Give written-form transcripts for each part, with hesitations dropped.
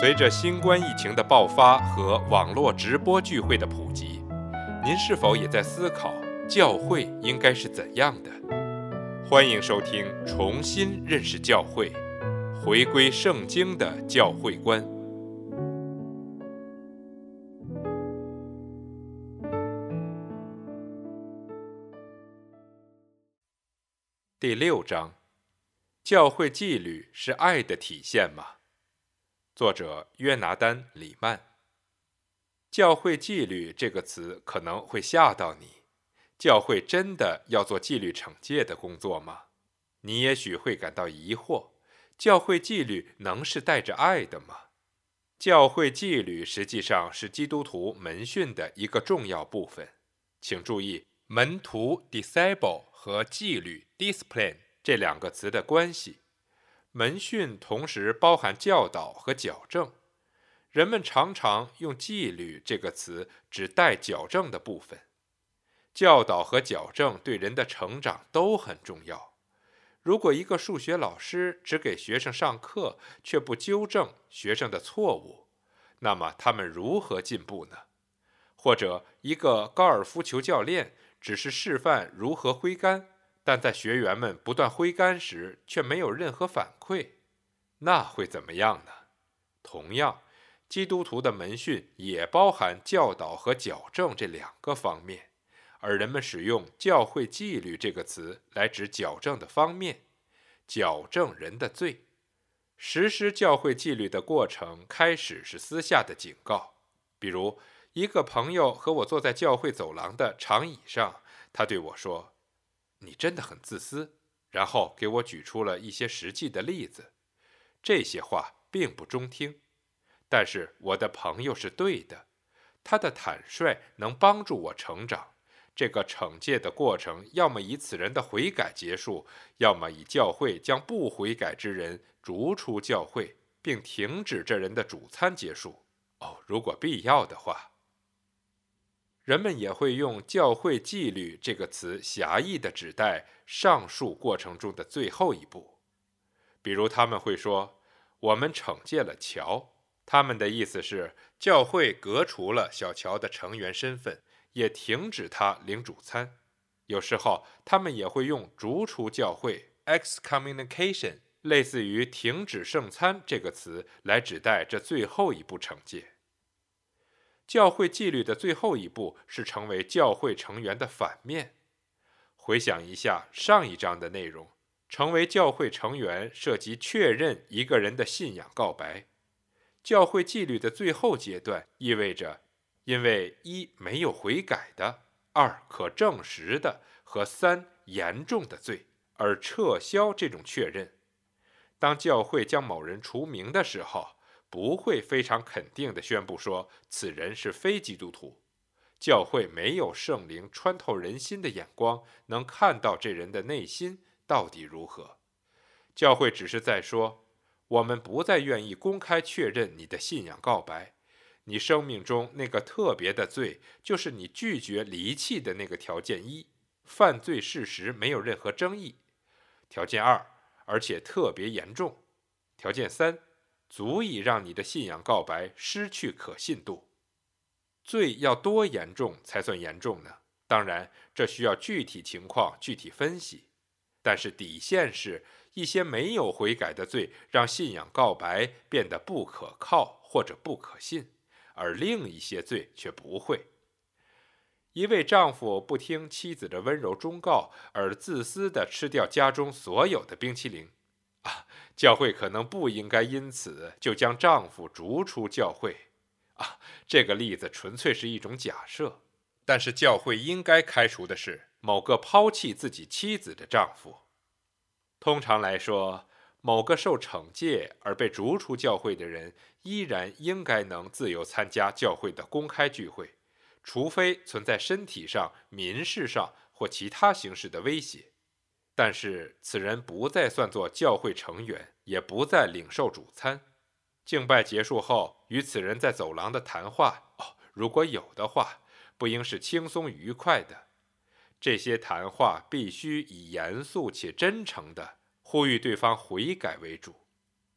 随着新冠疫情的爆发和网络直播聚会的普及，您是否也在思考教会应该是怎样的？欢迎收听《重新认识教会》，回归圣经的教会观。第6章，教会纪律是爱的体现吗？作者约拿丹·里曼。教会纪律这个词可能会吓到你，教会真的要做纪律惩戒的工作吗？你也许会感到疑惑，教会纪律能是带着爱的吗？教会纪律实际上是基督徒门训的一个重要部分。请注意，门徒 disciple 和纪律 discipline 这两个词的关系。门训同时包含教导和矫正，人们常常用纪律这个词指带矫正的部分。教导和矫正对人的成长都很重要。如果一个数学老师只给学生上课，却不纠正学生的错误，那么他们如何进步呢？或者一个高尔夫球教练只是示范如何挥杆，但在学员们不断挥杆时却没有任何反馈，那会怎么样呢？同样，基督徒的门训也包含教导和矫正这两个方面，而人们使用教会纪律这个词来指矫正的方面，矫正人的罪。实施教会纪律的过程开始是私下的警告，比如一个朋友和我坐在教会走廊的长椅上，他对我说，你真的很自私，然后给我举出了一些实际的例子。这些话并不中听，但是我的朋友是对的，他的坦率能帮助我成长。这个惩戒的过程要么以此人的悔改结束，要么以教会将不悔改之人逐出教会，并停止这人的主餐结束。如果必要的话。人们也会用教会纪律这个词狭义地指代上述过程中的最后一步。比如他们会说，我们惩戒了乔，他们的意思是教会革除了小乔的成员身份，也停止他领主餐。有时候他们也会用逐出教会 excommunication 类似于停止圣餐这个词来指代这最后一步惩戒。教会纪律的最后一步是成为教会成员的反面。回想一下上一章的内容，成为教会成员涉及确认一个人的信仰告白。教会纪律的最后阶段意味着，因为1没有悔改的，2可证实的和3严重的罪，而撤销这种确认。当教会将某人除名的时候，不会非常肯定地宣布说此人是非基督徒。教会没有圣灵穿透人心的眼光，能看到这人的内心到底如何。教会只是在说，我们不再愿意公开确认你的信仰告白，你生命中那个特别的罪，就是你拒绝离弃的那个条件1，犯罪事实没有任何争议；条件2，而且特别严重；条件3，足以让你的信仰告白失去可信度。罪要多严重才算严重呢？当然，这需要具体情况具体分析。但是底线是，一些没有悔改的罪让信仰告白变得不可靠或者不可信，而另一些罪却不会。一位丈夫不听妻子的温柔忠告，而自私地吃掉家中所有的冰淇淋。教会可能不应该因此就将丈夫逐出教会。这个例子纯粹是一种假设，但是教会应该开除的是某个抛弃自己妻子的丈夫。通常来说，某个受惩戒而被逐出教会的人依然应该能自由参加教会的公开聚会，除非存在身体上、民事上或其他形式的威胁。但是此人不再算作教会成员，也不再领受主餐。敬拜结束后，与此人在走廊的谈话，如果有的话，不应是轻松愉快的。这些谈话必须以严肃且真诚的呼吁对方悔改为主。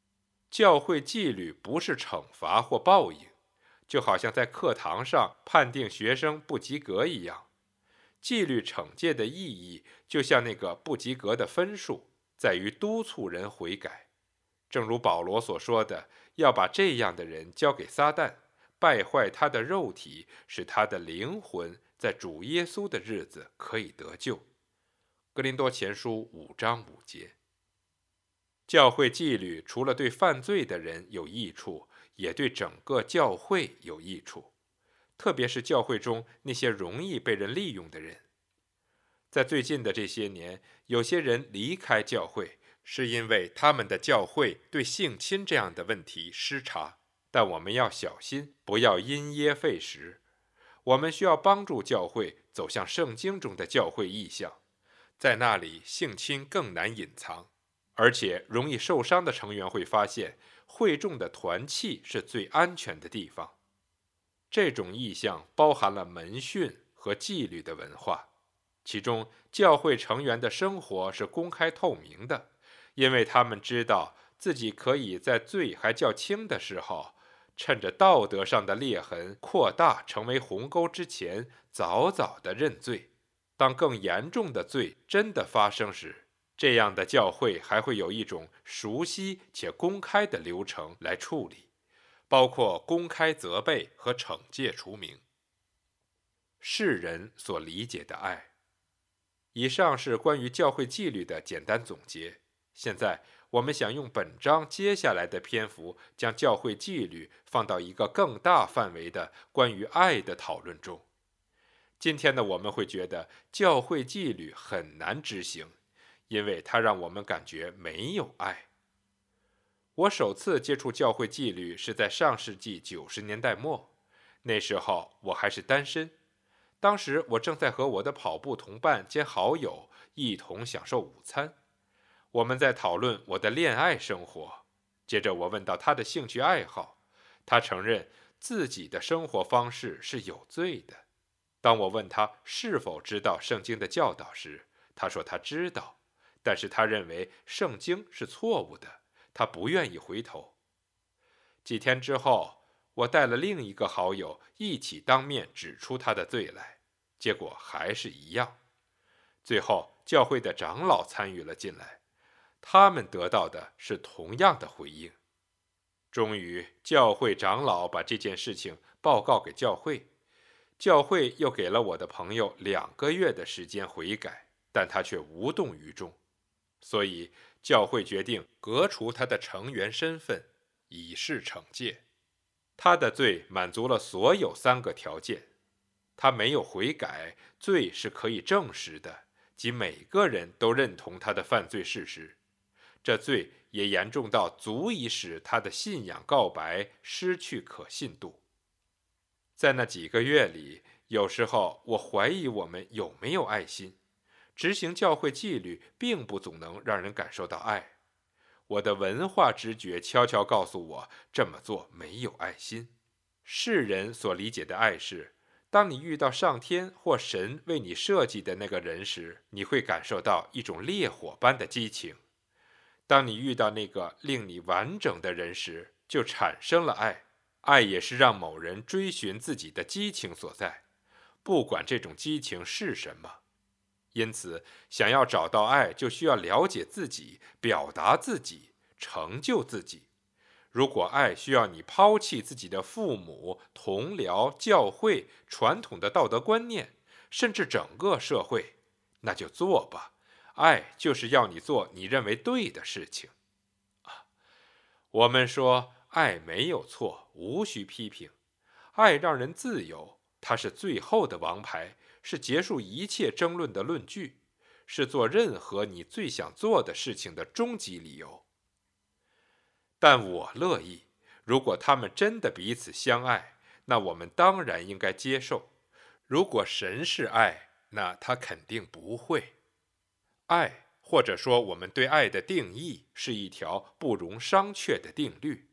教会纪律不是惩罚或报应，就好像在课堂上判定学生不及格一样。纪律惩戒的意义就像那个不及格的分数，在于督促人悔改。正如保罗所说的，要把这样的人交给撒旦，败坏他的肉体，使他的灵魂在主耶稣的日子可以得救。哥林多前书5章5节。教会纪律除了对犯罪的人有益处，也对整个教会有益处，特别是教会中那些容易被人利用的人。在最近的这些年，有些人离开教会，是因为他们的教会对性侵这样的问题失察。但我们要小心，不要因噎废食。我们需要帮助教会走向圣经中的教会意象，在那里性侵更难隐藏，而且容易受伤的成员会发现，会众的团契是最安全的地方。这种意象包含了门训和纪律的文化，其中教会成员的生活是公开透明的，因为他们知道自己可以在罪还较轻的时候，趁着道德上的裂痕扩大成为鸿沟之前，早早的认罪。当更严重的罪真的发生时，这样的教会还会有一种熟悉且公开的流程来处理，包括公开责备和惩戒除名。世人所理解的爱。以上是关于教会纪律的简单总结。现在我们想用本章接下来的篇幅，将教会纪律放到一个更大范围的关于爱的讨论中。今天呢，我们会觉得教会纪律很难执行，因为它让我们感觉没有爱。我首次接触教会纪律是在上世纪90年代末，那时候我还是单身。当时我正在和我的跑步同伴兼好友一同享受午餐，我们在讨论我的恋爱生活。接着我问到他的兴趣爱好，他承认自己的生活方式是有罪的。当我问他是否知道圣经的教导时，他说他知道，但是他认为圣经是错误的，他不愿意回头。几天之后，我带了另一个好友一起当面指出他的罪来，结果还是一样。最后教会的长老参与了进来，他们得到的是同样的回应。终于教会长老把这件事情报告给教会，教会又给了我的朋友2个月的时间悔改，但他却无动于衷。所以教会决定革除他的成员身份，以示惩戒。他的罪满足了所有3个条件。他没有悔改，罪是可以证实的，即每个人都认同他的犯罪事实。这罪也严重到足以使他的信仰告白失去可信度。在那几个月里，有时候我怀疑我们有没有爱心。执行教会纪律并不总能让人感受到爱。我的文化直觉悄悄告诉我，这么做没有爱心。世人所理解的爱是，当你遇到上天或神为你设计的那个人时，你会感受到一种烈火般的激情。当你遇到那个令你完整的人时，就产生了爱。爱也是让某人追寻自己的激情所在，不管这种激情是什么。因此，想要找到爱，就需要了解自己，表达自己，成就自己。如果爱需要你抛弃自己的父母、同僚、教会、传统的道德观念，甚至整个社会，那就做吧。爱就是要你做你认为对的事情。我们说爱没有错，无需批评。爱让人自由，它是最后的王牌，是结束一切争论的论据，是做任何你最想做的事情的终极理由。但我乐意，如果他们真的彼此相爱，那我们当然应该接受。如果神是爱，那他肯定不会。爱，或者说我们对爱的定义，是一条不容商榷的定律。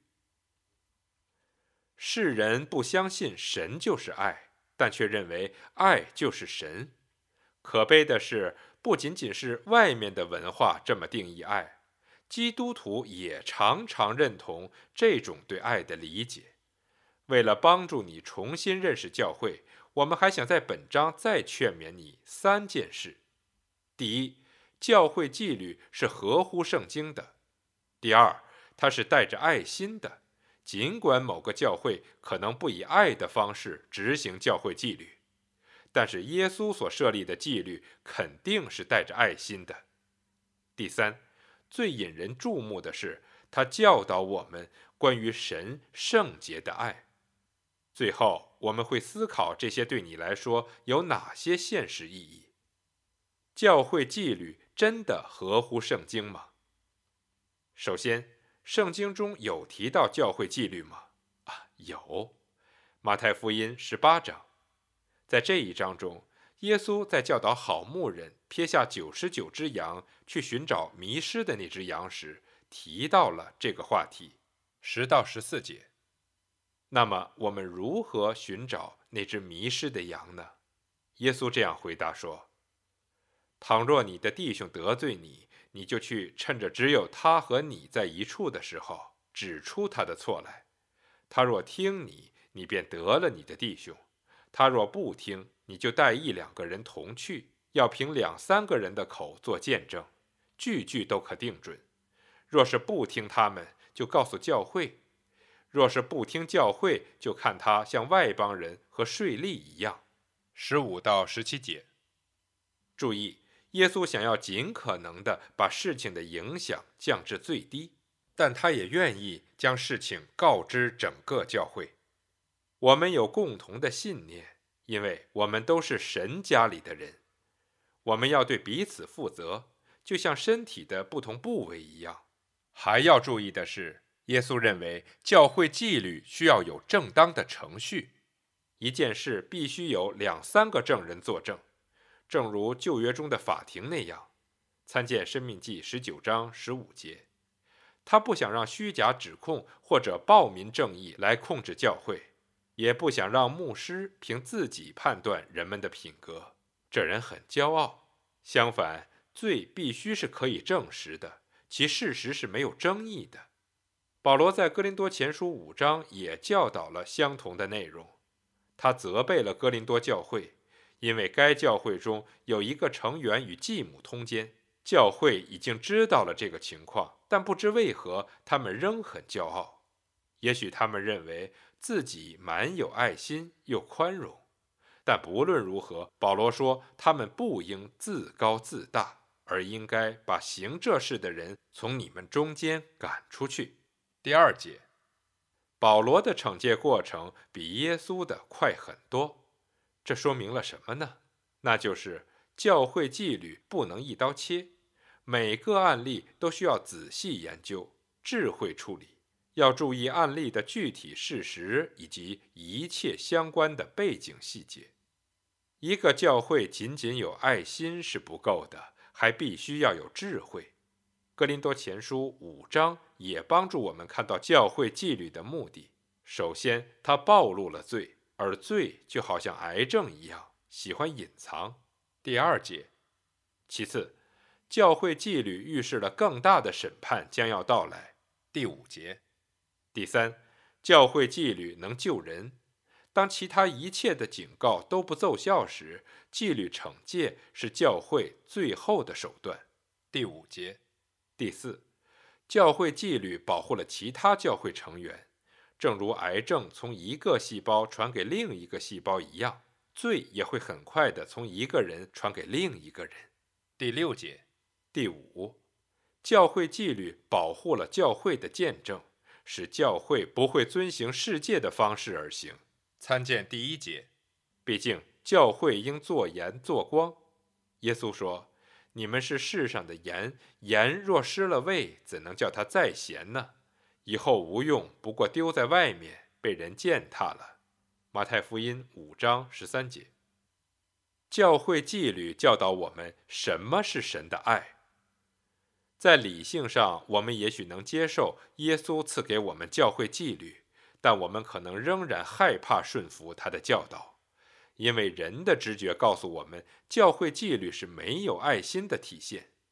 世人不相信神就是爱，但却认为爱就是神。可悲的是，不仅仅是外面的文化这么定义爱， 基督徒也常常认同这种对爱的理解。为了帮助你重新认识教会，我们还想在本章再劝勉你3件事。第一，教会纪律是合乎圣经的。第二，它是带着爱心的，尽管某个教会可能不以爱的方式执行教会纪律，但是耶稣所设立的纪律肯定是带着爱心的。第三，最引人注目的是，他教导我们关于神圣洁的爱。最后，我们会思考这些对你来说有哪些现实意义。教会纪律真的合乎圣经吗？首先，圣经中有提到教会纪律吗？有。马太福音18章，在这一章中，耶稣在教导好牧人撇下99只羊去寻找迷失的那只羊时，提到了这个话题。10到14节。那么我们如何寻找那只迷失的羊呢？耶稣这样回答说：倘若你的弟兄得罪你，你就去趁着只有他和你在一处的时候，指出他的错来。他若听你，你便得了你的弟兄；他若不听，你就带1、2个人同去，要凭2、3个人的口做见证，句句都可定准。若是不听他们，就告诉教会；若是不听教会，就看他像外邦人和税吏一样。15到17节。注意，耶稣想要尽可能地把事情的影响降至最低，但他也愿意将事情告知整个教会。我们有共同的信念，因为我们都是神家里的人。我们要对彼此负责，就像身体的不同部位一样。还要注意的是，耶稣认为教会纪律需要有正当的程序，一件事必须有2、3个证人作证，正如旧约中的法庭那样，参见申命记19章15节。他不想让虚假指控或者暴民正义来控制教会，也不想让牧师凭自己判断人们的品格，这人很骄傲。相反，罪必须是可以证实的，其事实是没有争议的。保罗在哥林多前书5章也教导了相同的内容。他责备了哥林多教会，因为该教会中有一个成员与继母通奸。教会已经知道了这个情况，但不知为何他们仍很骄傲。也许他们认为自己满有爱心又宽容，但不论如何，保罗说他们不应自高自大，而应该把行这事的人从你们中间赶出去。第2节，保罗的惩戒过程比耶稣的快很多。这说明了什么呢？那就是教会纪律不能一刀切，每个案例都需要仔细研究，智慧处理，要注意案例的具体事实以及一切相关的背景细节。一个教会仅仅有爱心是不够的，还必须要有智慧。哥林多前书5章也帮助我们看到教会纪律的目的。首先，它暴露了罪，而罪就好像癌症一样，喜欢隐藏。第2节。其次，教会纪律预示了更大的审判将要到来。第5节。第3，教会纪律能救人。当其他一切的警告都不奏效时，纪律惩戒是教会最后的手段。第5节。第4，教会纪律保护了其他教会成员，正如癌症从一个细胞传给另一个细胞一样，罪也会很快地从一个人传给另一个人。第6节。第5，教会纪律保护了教会的见证，使教会不会遵行世界的方式而行。参见第1节。毕竟教会应做盐做光。耶稣说，你们是世上的盐，盐若失了味，怎能叫它再咸呢？以后无用，不过丢在外面，被人践踏了。马太福音5章13节。教会纪律教导我们什么是神的爱。在理性上，我们也许能接受耶稣赐给我们教会纪律，但我们可能仍然害怕顺服他的教导，因为人的直觉告诉我们，教会纪律是没有爱心的体现。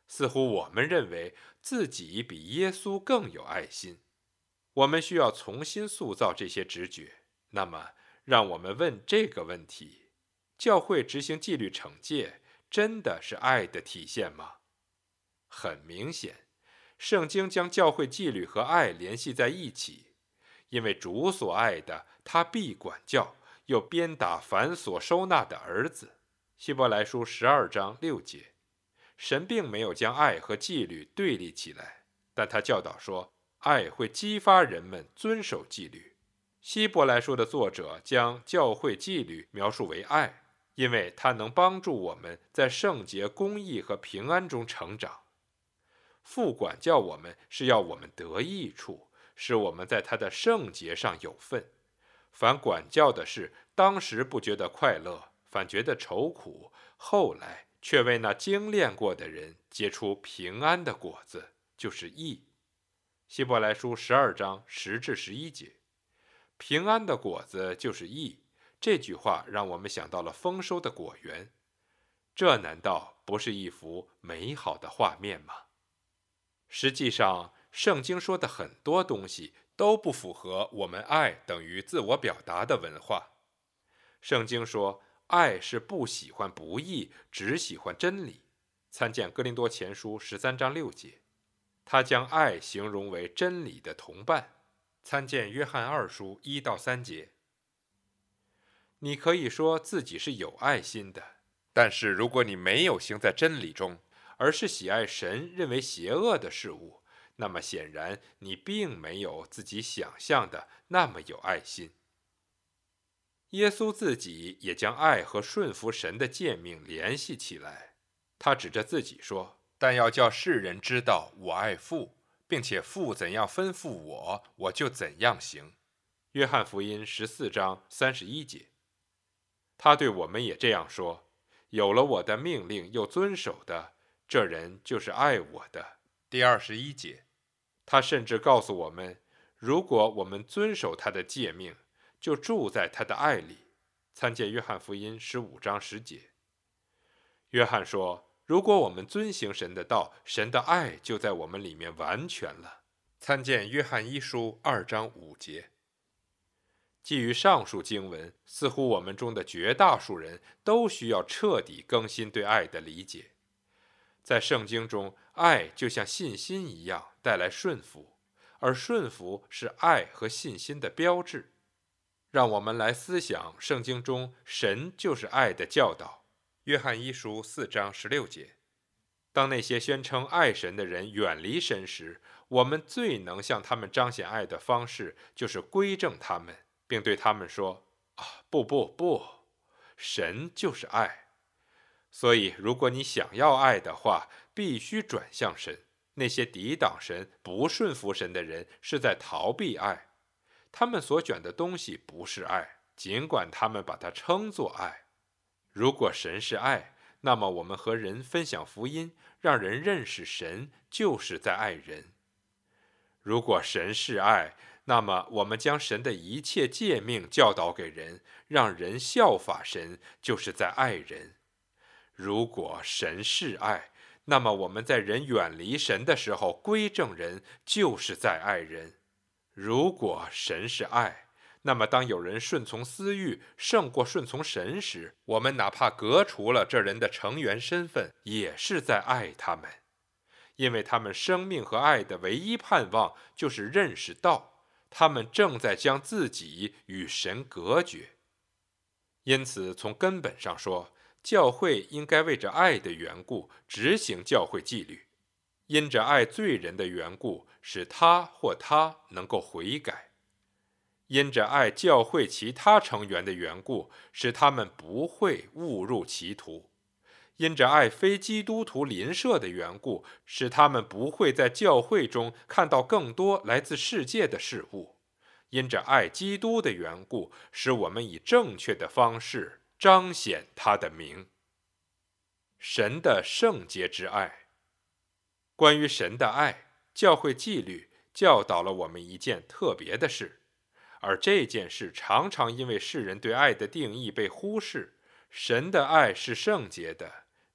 似乎我们认为自己比耶稣更有爱心。我们需要重新塑造这些直觉。那么，让我们问这个问题：教会执行纪律惩戒，真的是爱的体现吗？很明显，圣经将教会纪律和爱联系在一起，因为主所爱的，他必管教，又鞭打凡所收纳的儿子。希伯来书12章6节。神并没有将爱和纪律对立起来，但他教导说，爱会激发人们遵守纪律。希伯来书的作者将教会纪律描述为爱，因为它能帮助我们在圣洁、公义和平安中成长。父管教我们是要我们得益处，使我们在他的圣洁上有份。凡管教的事，当时不觉得快乐，反觉得愁苦，后来却为那精炼过的人结出平安的果子，就是义。希伯来书12章10至11节。平安的果子就是义，这句话让我们想到了丰收的果园。这难道不是一幅美好的画面吗？实际上，圣经说的很多东西都不符合我们爱等于自我表达的文化。圣经说，爱是不喜欢不义，只喜欢真理。参见哥林多前书13章6节。他将爱形容为真理的同伴。参见约翰2书1到3节。你可以说自己是有爱心的，但是如果你没有行在真理中，而是喜爱神认为邪恶的事物，那么显然你并没有自己想象的那么有爱心。耶稣自己也将爱和顺服神的诫命联系起来。他指着自己说，但要叫世人知道我爱父，并且父怎样吩咐我，我就怎样行。约翰福音14章31节。他对我们也这样说，有了我的命令又遵守的，这人就是爱我的。第21节。他甚至告诉我们，如果我们遵守他的诫命，就住在他的爱里。参见约翰福音15章10节。约翰说，如果我们遵行神的道，神的爱就在我们里面完全了。参见约翰1书2章5节。基于上述经文，似乎我们中的绝大数人都需要彻底更新对爱的理解。在圣经中，爱就像信心一样带来顺服，而顺服是爱和信心的标志。让我们来思想圣经中神就是爱的教导。约翰1书4章16节。当那些宣称爱神的人远离神时，我们最能向他们彰显爱的方式，就是规正他们，并对他们说，不，神就是爱。所以如果你想要爱的话，必须转向神。那些抵挡神、不顺服神的人是在逃避爱，他们所选的东西不是爱，尽管他们把它称作爱。如果神是爱，那么我们和人分享福音，让人认识神，就是在爱人。如果神是爱，那么我们将神的一切诫命教导给人，让人效法神，就是在爱人。如果神是爱，那么我们在人远离神的时候规正人，就是在爱人。如果神是爱，那么当有人顺从私欲胜过顺从神时，我们哪怕革除了这人的成员身份，也是在爱他们，因为他们生命和爱的唯一盼望就是认识道，他们正在将自己与神隔绝。因此从根本上说，教会应该为着爱的缘故执行教会纪律，因着爱罪人的缘故，使他或她能够悔改；因着爱教会其他成员的缘故，使他们不会误入歧途；因着爱非基督徒邻舍的缘故，使他们不会在教会中看到更多来自世界的事物；因着爱基督的缘故，使我们以正确的方式彰显他的名。神的圣洁之爱。关于神的爱，教会纪律教导了我们一件特别的事，而这件事常常因为世人对爱的定义被忽视。神的爱是圣洁的，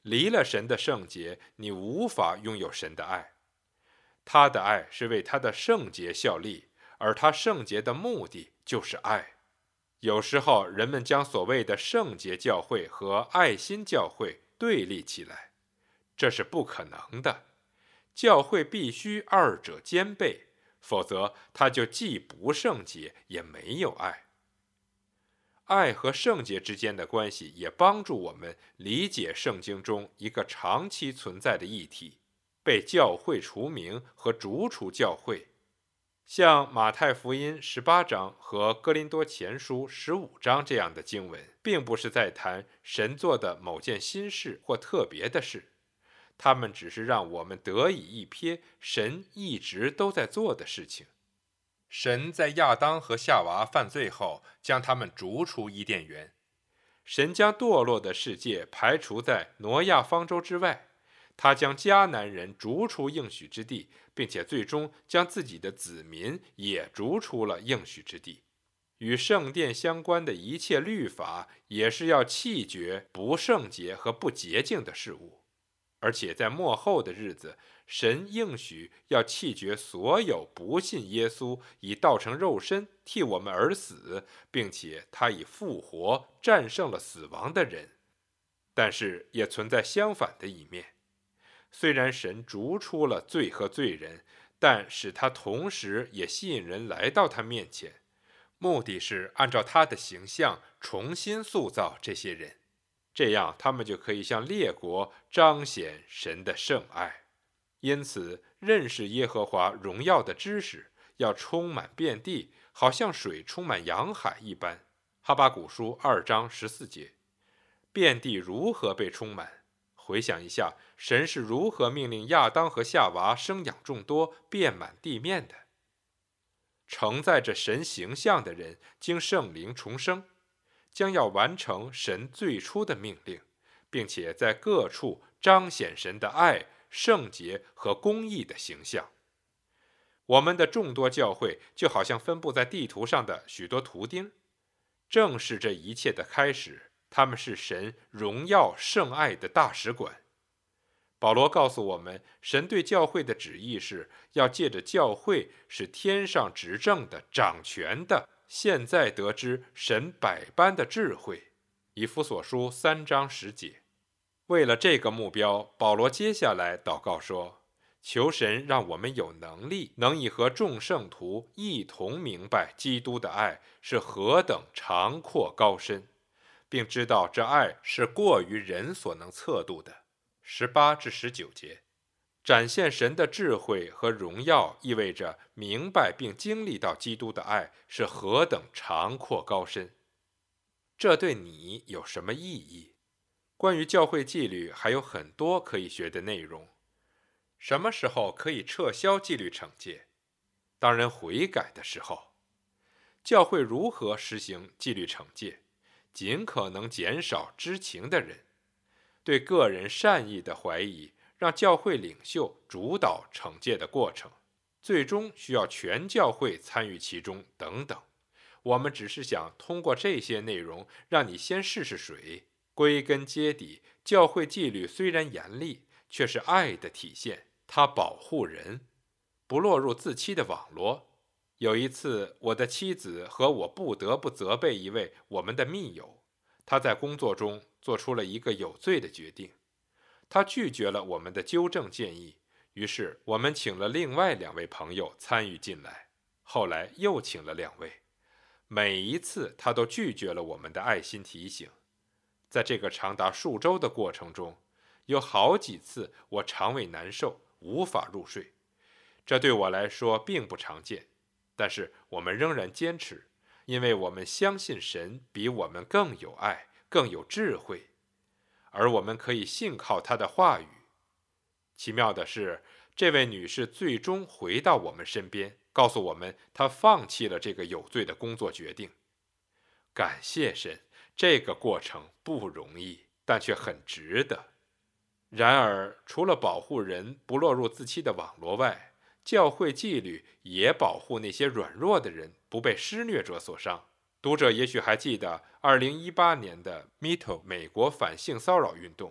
离了神的圣洁，你无法拥有神的爱。他的爱是为他的圣洁效力，而他圣洁的目的就是爱。有时候人们将所谓的圣洁教会和爱心教会对立起来，这是不可能的。教会必须二者兼备，否则它就既不圣洁也没有爱。爱和圣洁之间的关系也帮助我们理解圣经中一个长期存在的议题：被教会除名和逐出教会。像马太福音18章和哥林多前书15章这样的经文，并不是在谈神做的某件新事或特别的事，他们只是让我们得以一瞥神一直都在做的事情。神在亚当和夏娃犯罪后，将他们逐出伊甸园。神将堕落的世界排除在挪亚方舟之外，他将迦南人逐出应许之地，并且最终将自己的子民也逐出了应许之地。与圣殿相关的一切律法，也是要弃绝不圣洁和不洁净的事物。而且在末后的日子，神应许要弃绝所有不信耶稣以道成肉身替我们而死，并且他以复活战胜了死亡的人。但是也存在相反的一面，虽然神逐出了罪和罪人，但使他同时也吸引人来到他面前，目的是按照他的形象重新塑造这些人，这样他们就可以向列国彰显神的圣爱。因此，认识耶和华荣耀的知识要充满遍地，好像水充满洋海一般。哈巴谷书2章14节。遍地如何被充满？回想一下，神是如何命令亚当和夏娃生养众多，遍满地面的。承载着神形象的人经圣灵重生，将要完成神最初的命令，并且在各处彰显神的爱、圣洁和公义的形象。我们的众多教会就好像分布在地图上的许多图钉，正是这一切的开始，他们是神荣耀圣爱的大使馆。保罗告诉我们，神对教会的旨意是要借着教会使天上执政的、掌权的现在得知神百般的智慧。以弗所书3章10节。为了这个目标，保罗接下来祷告说，求神让我们有能力，能以和众圣徒一同明白基督的爱是何等长阔高深，并知道这爱是过于人所能测度的。18至19节。展现神的智慧和荣耀，意味着明白并经历到基督的爱是何等长阔高深。这对你有什么意义？关于教会纪律还有很多可以学的内容。什么时候可以撤销纪律惩戒？当人悔改的时候。教会如何实行纪律惩戒？尽可能减少知情的人。对个人善意的怀疑，让教会领袖主导惩戒的过程，最终需要全教会参与其中等等。我们只是想通过这些内容让你先试试水。归根结底，教会纪律虽然严厉，却是爱的体现，它保护人不落入自欺的网罗。有一次，我的妻子和我不得不责备一位我们的密友，他在工作中做出了一个有罪的决定，他拒绝了我们的纠正建议，于是我们请了另外2位朋友参与进来，后来又请了2位，每一次他都拒绝了我们的爱心提醒。在这个长达数周的过程中，有好几次我肠胃难受，无法入睡。这对我来说并不常见，但是我们仍然坚持，因为我们相信神比我们更有爱，更有智慧，而我们可以信靠他的话语。奇妙的是，这位女士最终回到我们身边，告诉我们她放弃了这个有罪的工作决定。感谢神，这个过程不容易，但却很值得。然而，除了保护人不落入自欺的网罗外，教会纪律也保护那些软弱的人不被施虐者所伤。读者也许还记得2018年的 MeToo 美国反性骚扰运动，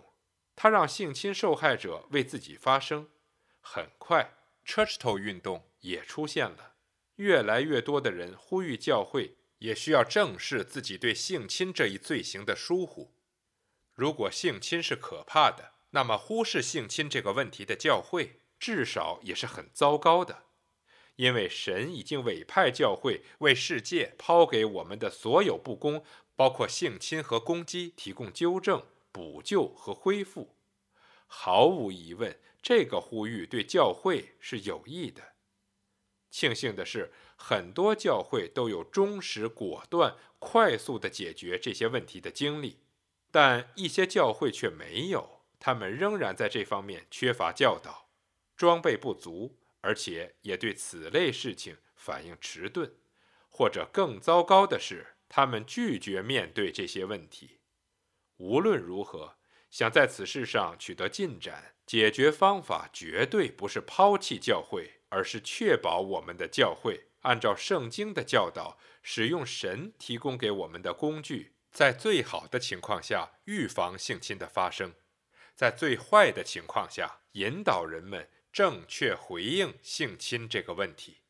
他让性侵受害者为自己发声。很快 Churchill 运动也出现了，越来越多的人呼吁教会也需要正视自己对性侵这一罪行的疏忽。如果性侵是可怕的，那么忽视性侵这个问题的教会至少也是很糟糕的，因为神已经委派教会为世界抛给我们的所有不公，包括性侵和攻击，提供纠正、补救和恢复。毫无疑问，这个呼吁对教会是有益的。庆幸的是，很多教会都有忠实、果断、快速地解决这些问题的经历，但一些教会却没有，他们仍然在这方面缺乏教导，装备不足，而且也对此类事情反应迟钝，或者更糟糕的是，他们拒绝面对这些问题。无论如何，想在此事上取得进展，解决方法绝对不是抛弃教会，而是确保我们的教会按照圣经的教导，使用神提供给我们的工具，在最好的情况下预防性侵的发生，在最坏的情况下引导人们正确回应性侵这个问题。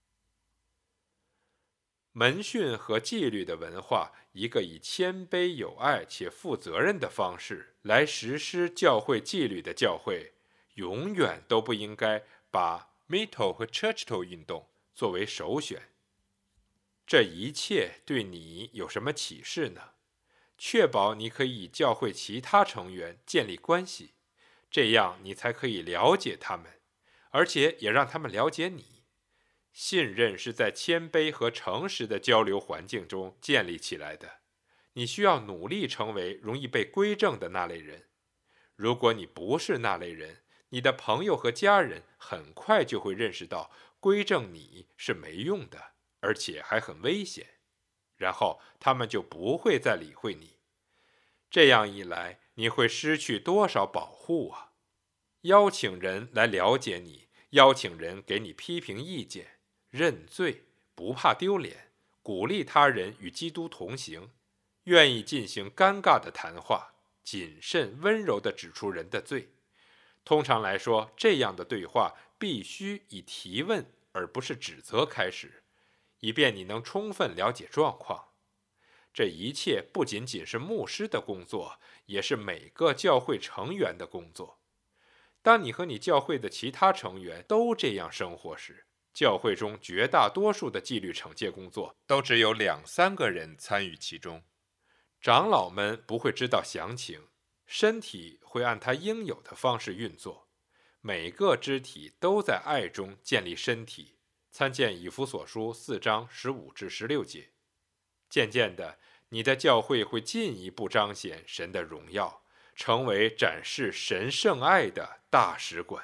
门训和纪律的文化，一个以谦卑有爱且负责任的方式来实施教会纪律的教会，永远都不应该把 Mitto 和 Churchill 运动作为首选。这一切对你有什么启示呢？确保你可以与教会其他成员建立关系，这样你才可以了解他们，而且也让他们了解你。信任是在谦卑和诚实的交流环境中建立起来的。你需要努力成为容易被归正的那类人。如果你不是那类人，你的朋友和家人很快就会认识到归正你是没用的，而且还很危险，然后他们就不会再理会你。这样一来，你会失去多少保护啊？邀请人来了解你，邀请人给你批评意见，认罪，不怕丢脸，鼓励他人与基督同行，愿意进行尴尬的谈话，谨慎温柔地指出人的罪。通常来说，这样的对话必须以提问而不是指责开始，以便你能充分了解状况。这一切不仅仅是牧师的工作，也是每个教会成员的工作。当你和你教会的其他成员都这样生活时，教会中绝大多数的纪律惩戒工作都只有2-3个人参与其中。长老们不会知道详情，身体会按它应有的方式运作，每个肢体都在爱中建立身体，参见以弗所书4章15至16节。渐渐的，你的教会会进一步彰显神的荣耀，成为展示神圣爱的大使馆。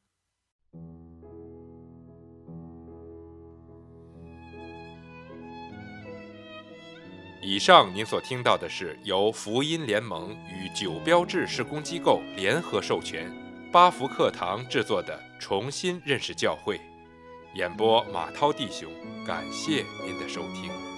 以上您所听到的是由福音联盟与九标志施工机构联合授权，八福课堂制作的《重新认识教会》，演播马涛弟兄，感谢您的收听。